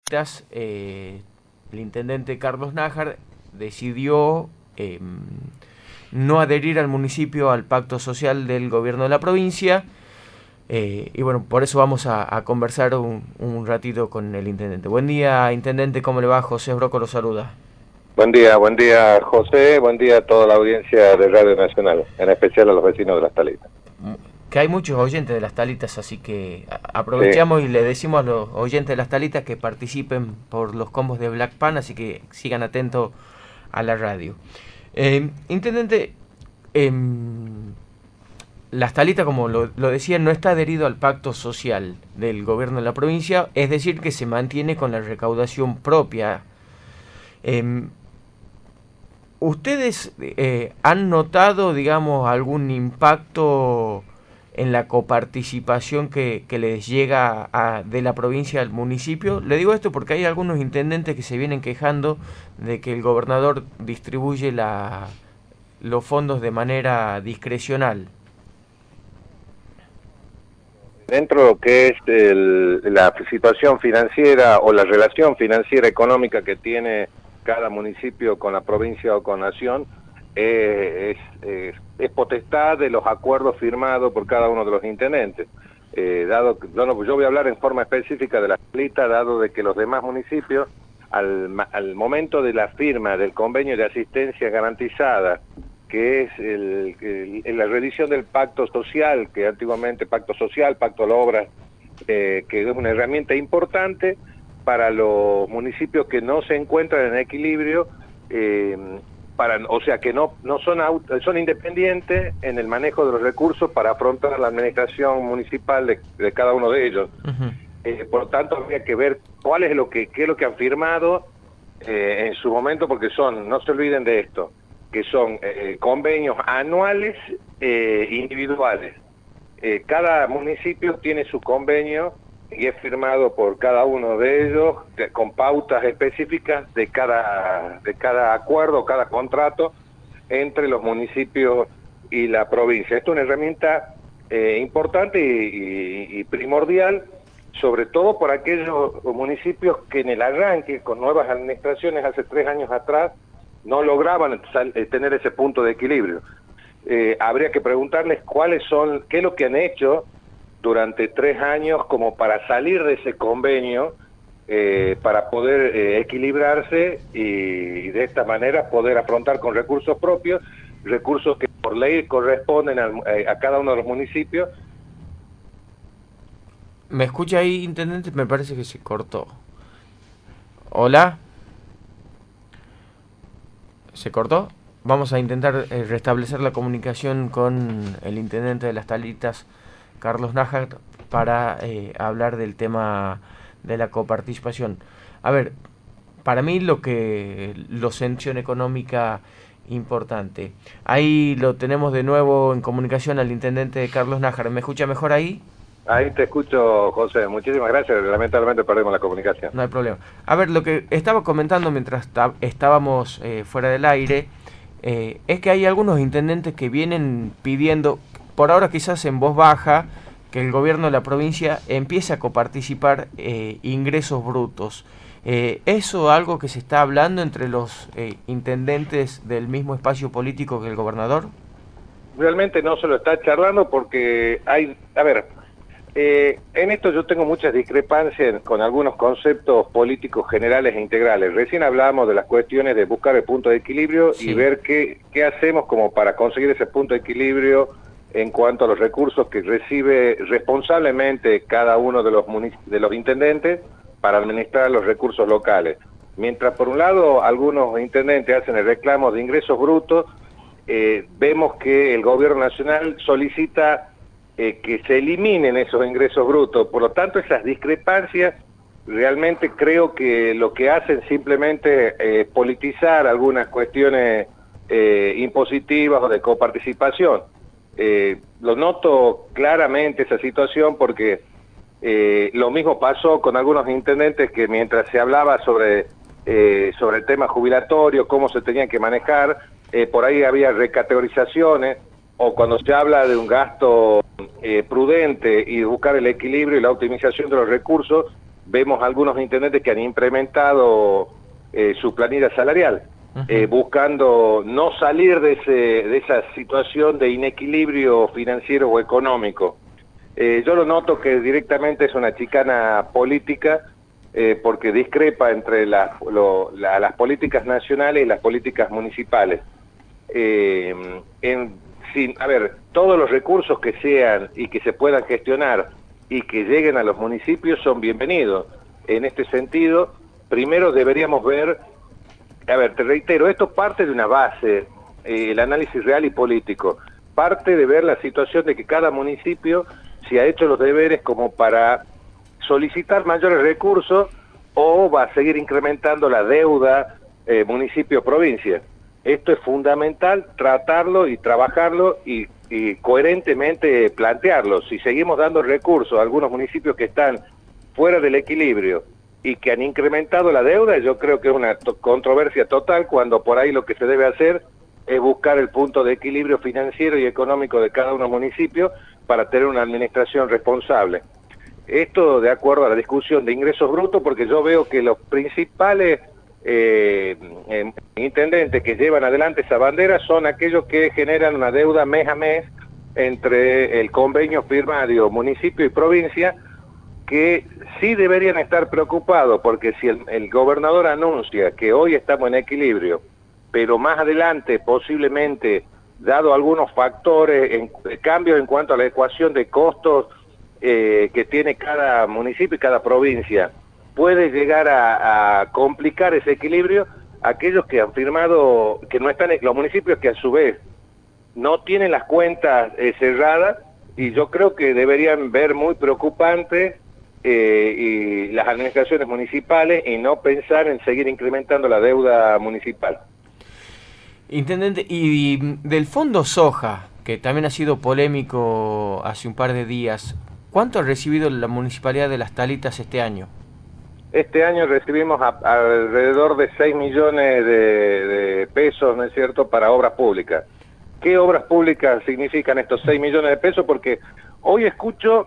el intendente Carlos Nájar decidió no adherir al municipio al pacto social del gobierno de la provincia. Y bueno, por eso vamos a conversar un ratito con el intendente. Buen día, intendente, ¿cómo le va? José Broco lo saluda. Buen día José, buen día a toda la audiencia de Radio Nacional, en especial a los vecinos de Las Talitas. Que hay muchos oyentes de Las Talitas, así que aprovechamos y le decimos a los oyentes de Las Talitas que participen por los combos de Black Pan, así que sigan atentos a la radio. Intendente, Las Talitas, como lo decía, no está adherido al pacto social del gobierno de la provincia, es decir, que se mantiene con la recaudación propia. ¿Ustedes han notado, digamos, algún impacto en la coparticipación que les llega de la provincia al municipio? Le digo esto porque hay algunos intendentes que se vienen quejando de que el gobernador distribuye los fondos de manera discrecional. Dentro de lo que es la situación financiera o la relación financiera económica que tiene cada municipio con la provincia o con nación, es potestad de los acuerdos firmados por cada uno de los intendentes. Yo voy a hablar en forma específica de Las Talitas, dado de que los demás municipios, al momento de la firma del convenio de asistencia garantizada, que es la revisión del pacto social, que antiguamente pacto social, pacto de obras, que es una herramienta importante para los municipios que no se encuentran en equilibrio, o sea que no son independientes en el manejo de los recursos para afrontar la administración municipal de cada uno de ellos. Por lo tanto, habría que ver qué es lo que han firmado en su momento, porque no se olviden de esto, que son convenios anuales individuales. Cada municipio tiene su convenio y es firmado por cada uno de ellos con pautas específicas de cada acuerdo, cada contrato entre los municipios y la provincia. Esto es una herramienta importante y primordial, sobre todo por aquellos municipios que en el arranque, con nuevas administraciones hace 3 años atrás, no lograban tener ese punto de equilibrio. Habría que preguntarles qué es lo que han hecho durante 3 años como para salir de ese convenio, para poder equilibrarse y de esta manera poder afrontar con recursos propios, recursos que por ley corresponden a cada uno de los municipios. ¿Me escucha ahí, intendente? Me parece que se cortó. ¿Hola? ¿Se cortó? Vamos a intentar restablecer la comunicación con el intendente de Las Talitas, Carlos Nájar, para hablar del tema de la coparticipación. A ver, para mí lo sanción económica importante. Ahí lo tenemos de nuevo en comunicación al intendente Carlos Nájar. ¿Me escucha mejor ahí? Ahí te escucho, José. Muchísimas gracias. Lamentablemente perdimos la comunicación. No hay problema. A ver, lo que estaba comentando mientras estábamos fuera del aire, es que hay algunos intendentes que vienen pidiendo, por ahora quizás en voz baja, que el gobierno de la provincia empiece a coparticipar ingresos brutos. ¿Eso algo que se está hablando entre los intendentes del mismo espacio político que el gobernador? Realmente no se lo está charlando porque en esto yo tengo muchas discrepancias con algunos conceptos políticos generales e integrales. Recién hablábamos de las cuestiones de buscar el punto de equilibrio, sí, y ver qué hacemos como para conseguir ese punto de equilibrio en cuanto a los recursos que recibe responsablemente cada uno de los intendentes para administrar los recursos locales. Mientras por un lado algunos intendentes hacen el reclamo de ingresos brutos, vemos que el gobierno nacional solicita que se eliminen esos ingresos brutos. Por lo tanto, esas discrepancias realmente creo que lo que hacen simplemente politizar algunas cuestiones impositivas o de coparticipación. Lo noto claramente esa situación porque lo mismo pasó con algunos intendentes que mientras se hablaba sobre el tema jubilatorio, cómo se tenían que manejar, por ahí había recategorizaciones, o cuando se habla de un gasto prudente y buscar el equilibrio y la optimización de los recursos, vemos algunos intendentes que han implementado su planilla salarial, buscando no salir de esa situación de inequilibrio financiero o económico. Yo lo noto que directamente es una chicana política, porque discrepa entre las políticas nacionales y las políticas municipales. A ver, todos los recursos que sean y que se puedan gestionar y que lleguen a los municipios son bienvenidos. En este sentido, primero deberíamos ver, a ver, te reitero, esto parte de una base, el análisis real y político, parte de ver la situación de que cada municipio se ha hecho los deberes como para solicitar mayores recursos o va a seguir incrementando la deuda municipio-provincia. Esto es fundamental, tratarlo y trabajarlo y coherentemente plantearlo. Si seguimos dando recursos a algunos municipios que están fuera del equilibrio y que han incrementado la deuda, yo creo que es una controversia total, cuando por ahí lo que se debe hacer es buscar el punto de equilibrio financiero y económico de cada uno de los municipios para tener una administración responsable. Esto de acuerdo a la discusión de ingresos brutos, porque yo veo que los principales intendentes que llevan adelante esa bandera son aquellos que generan una deuda mes a mes entre el convenio firmado municipio y provincia, que sí deberían estar preocupados, porque si el gobernador anuncia que hoy estamos en equilibrio, pero más adelante posiblemente, dado algunos factores, cambios en cuanto a la ecuación de costos que tiene cada municipio y cada provincia, puede llegar a complicar ese equilibrio. Aquellos que han firmado, que no están, los municipios que a su vez no tienen las cuentas cerradas, y yo creo que deberían ver muy preocupante y las administraciones municipales y no pensar en seguir incrementando la deuda municipal. Intendente, y del fondo soja, que también ha sido polémico hace un par de días, ¿cuánto ha recibido la Municipalidad de Las Talitas este año? Este año recibimos alrededor de 6 millones de pesos, ¿no es cierto?, para obras públicas. ¿Qué obras públicas significan estos 6 millones de pesos? Porque hoy escucho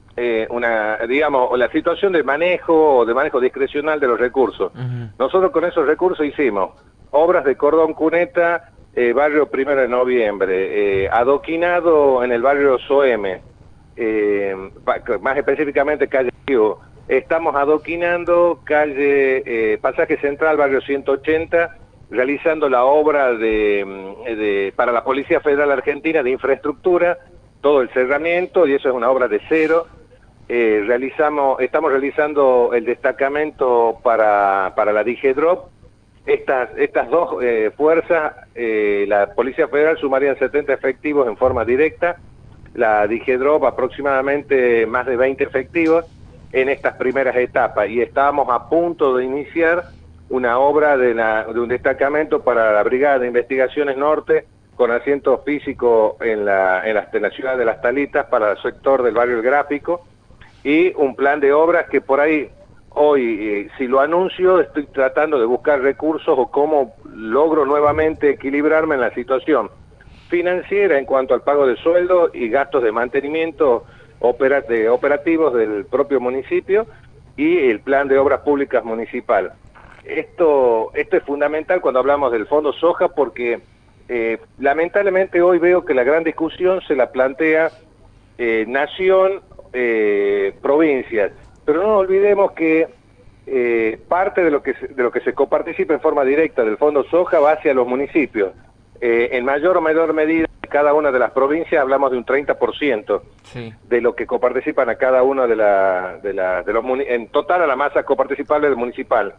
la situación de manejo discrecional de los recursos. Nosotros con esos recursos hicimos obras de cordón cuneta, barrio 1 de Noviembre, adoquinado en el barrio Soeme, más específicamente calle Río. Estamos adoquinando calle Pasaje Central, barrio 180, realizando la obra para la Policía Federal Argentina de infraestructura, todo el cerramiento, y eso es una obra de cero. Estamos realizando el destacamento para la Digedrop. Estas dos fuerzas, la Policía Federal sumarían 70 efectivos en forma directa, la Digedrop aproximadamente más de 20 efectivos en estas primeras etapas, y estábamos a punto de iniciar una obra de un destacamento para la Brigada de Investigaciones Norte con asiento físico en la ciudad de Las Talitas para el sector del barrio El Gráfico, y un plan de obras que por ahí hoy, si lo anuncio, estoy tratando de buscar recursos o cómo logro nuevamente equilibrarme en la situación financiera en cuanto al pago de sueldo y gastos de mantenimiento operativos del propio municipio y el plan de obras públicas municipal. Esto es fundamental cuando hablamos del fondo soja, porque lamentablemente hoy veo que la gran discusión se la plantea nación, provincias, pero no olvidemos que parte de lo que se coparticipa en forma directa del fondo soja va hacia los municipios. En mayor o menor medida, cada una de las provincias hablamos de un 30% sí, de lo que coparticipan a cada uno en total a la masa coparticipable del municipal.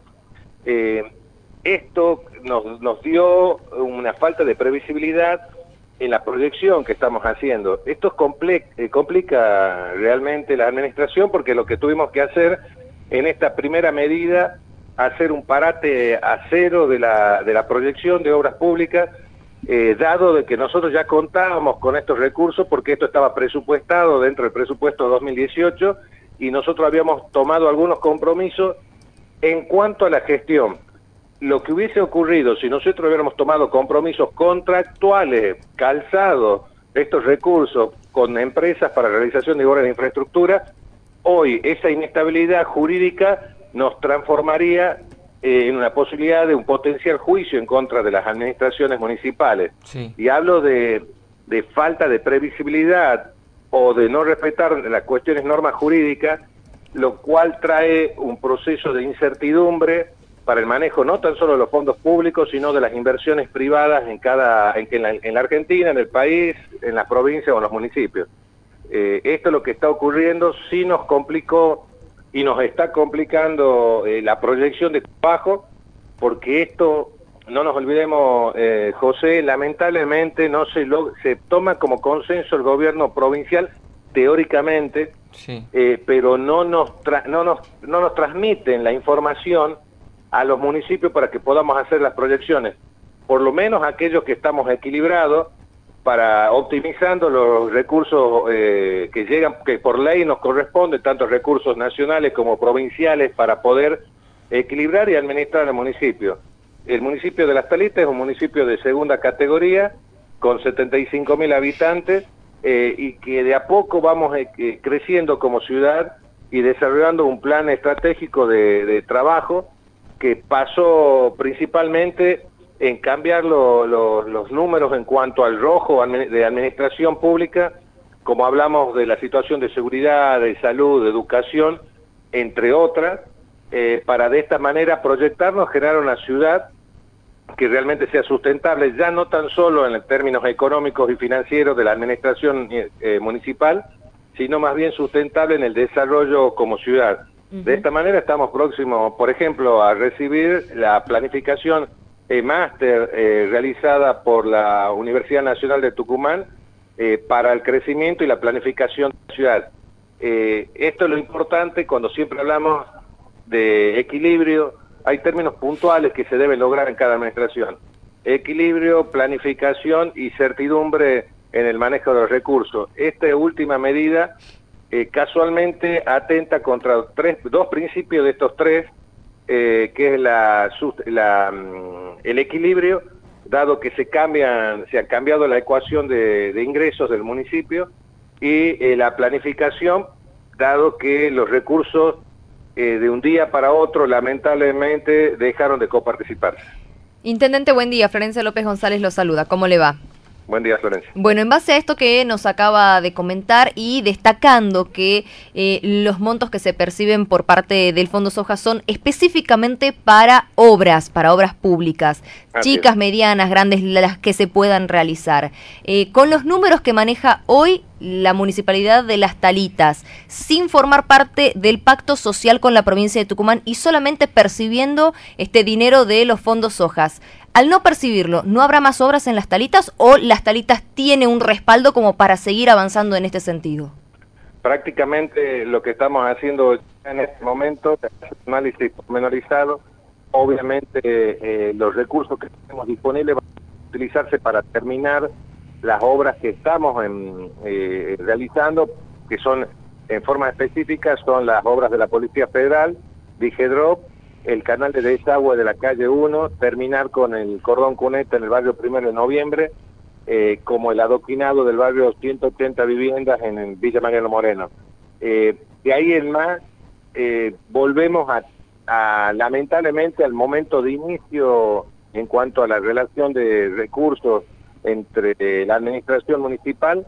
Esto nos dio una falta de previsibilidad en la proyección que estamos haciendo. Esto complica realmente la administración, porque lo que tuvimos que hacer en esta primera medida, hacer un parate a cero de la proyección de obras públicas, dado de que nosotros ya contábamos con estos recursos, porque esto estaba presupuestado dentro del presupuesto 2018, y nosotros habíamos tomado algunos compromisos en cuanto a la gestión. Lo que hubiese ocurrido si nosotros hubiéramos tomado compromisos contractuales, calzados estos recursos con empresas para realización de obras de infraestructura, hoy esa inestabilidad jurídica nos transformaría en una posibilidad de un potencial juicio en contra de las administraciones municipales. Sí. Y hablo de falta de previsibilidad o de no respetar las cuestiones normas jurídicas, lo cual trae un proceso de incertidumbre para el manejo no tan solo de los fondos públicos, sino de las inversiones privadas en la Argentina, en el país, en las provincias o en los municipios. Esto es lo que está ocurriendo, sí nos complicó y nos está complicando la proyección de trabajo, porque esto, no nos olvidemos, José, lamentablemente no se toma como consenso el gobierno provincial teóricamente, Sí. pero no nos transmiten la información a los municipios para que podamos hacer las proyecciones, por lo menos aquellos que estamos equilibrados, para optimizando los recursos que llegan, que por ley nos corresponde, tanto recursos nacionales como provinciales, para poder equilibrar y administrar el municipio. El municipio de Las Talitas es un municipio de segunda categoría, con 75.000 habitantes, y que de a poco vamos creciendo como ciudad y desarrollando un plan estratégico de trabajo que pasó principalmente en cambiar los números en cuanto al rojo de administración pública, como hablamos de la situación de seguridad, de salud, de educación, entre otras, para de esta manera proyectarnos, generar una ciudad que realmente sea sustentable, ya no tan solo en términos económicos y financieros de la administración municipal, sino más bien sustentable en el desarrollo como ciudad. De esta manera estamos próximos, por ejemplo, a recibir la planificación máster realizada por la Universidad Nacional de Tucumán para el crecimiento y la planificación de la ciudad. Esto es lo importante cuando siempre hablamos de equilibrio. Hay términos puntuales que se deben lograr en cada administración: equilibrio, planificación y certidumbre en el manejo de los recursos. Esta última medida casualmente atenta contra dos principios de estos tres, que es el equilibrio, dado que se ha cambiado la ecuación de ingresos del municipio, y la planificación, dado que los recursos de un día para otro lamentablemente dejaron de coparticiparse. Intendente, buen día. Florencia López González lo saluda. ¿Cómo le va? Buen día, Florencia. Bueno, en base a esto que nos acaba de comentar y destacando que los montos que se perciben por parte del Fondo Soja son específicamente para obras públicas, chicas, medianas, grandes, las que se puedan realizar. Con los números que maneja hoy la Municipalidad de Las Talitas, sin formar parte del pacto social con la provincia de Tucumán y solamente percibiendo este dinero de los fondos Sojas, al no percibirlo, ¿no habrá más obras en Las Talitas o Las Talitas tiene un respaldo como para seguir avanzando en este sentido? Prácticamente lo que estamos haciendo en este momento es un análisis pormenorizado. Obviamente los recursos que tenemos disponibles van a utilizarse para terminar las obras que estamos realizando, que son en forma específica, son las obras de la Policía Federal, Digedrop, el canal de desagüe de la calle 1, terminar con el cordón cuneta en el barrio 1 de Noviembre, como el adoquinado del barrio 180 viviendas en Villa Mariano Moreno. De ahí en más, volvemos lamentablemente al momento de inicio en cuanto a la relación de recursos entre la administración municipal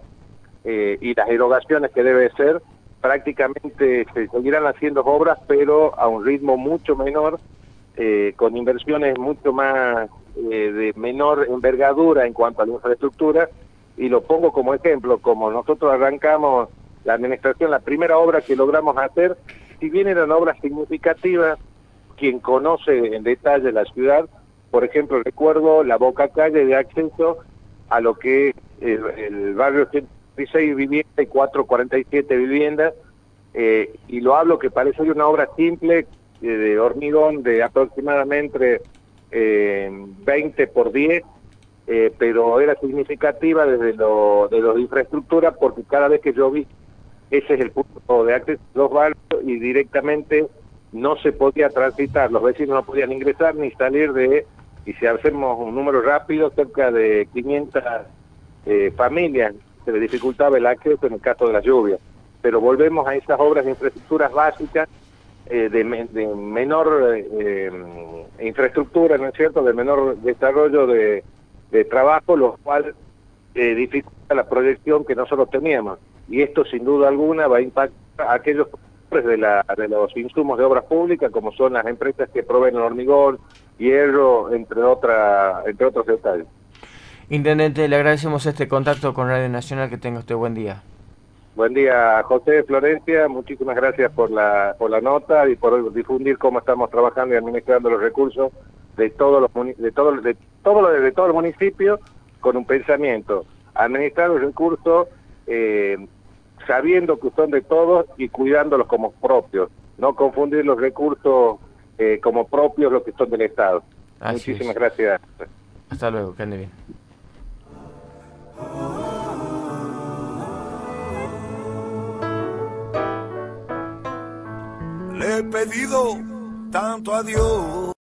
y las erogaciones que debe ser. Prácticamente se seguirán haciendo obras, pero a un ritmo mucho menor, con inversiones mucho más de menor envergadura en cuanto a la infraestructura. Y lo pongo como ejemplo: como nosotros arrancamos la administración, la primera obra que logramos hacer, si bien eran obras significativas, quien conoce en detalle la ciudad, por ejemplo, recuerdo la boca calle de acceso a lo que es el barrio 116 viviendas y 447 viviendas, y lo hablo que parece una obra simple, de hormigón de aproximadamente 20 por 10, pero era significativa desde lo de infraestructura, porque cada vez que yo vi, ese es el punto de acceso a los barrios y directamente no se podía transitar, los vecinos no podían ingresar ni salir y si hacemos un número rápido, cerca de 500 familias se les dificultaba el acceso en el caso de la lluvia. pero volvemos a esas obras de infraestructuras básicas, de menor infraestructura, ¿no es cierto?, de menor desarrollo de trabajo, lo cual dificulta la proyección que nosotros teníamos. Y esto, sin duda alguna, va a impactar a aquellos de los insumos de obras públicas, como son las empresas que proveen el hormigón, hierro, entre otros detalles. Intendente, le agradecemos este contacto con Radio Nacional, que tenga usted buen día. Buen día, José, Florencia, muchísimas gracias por la nota y por difundir cómo estamos trabajando y administrando los recursos de todo el municipio, con un pensamiento: administrar los recursos sabiendo que son de todos y cuidándolos como propios, no confundir los recursos como propios, los que son del Estado. Así Muchísimas es. gracias. Hasta luego, que ande bien. Le he pedido tanto a Dios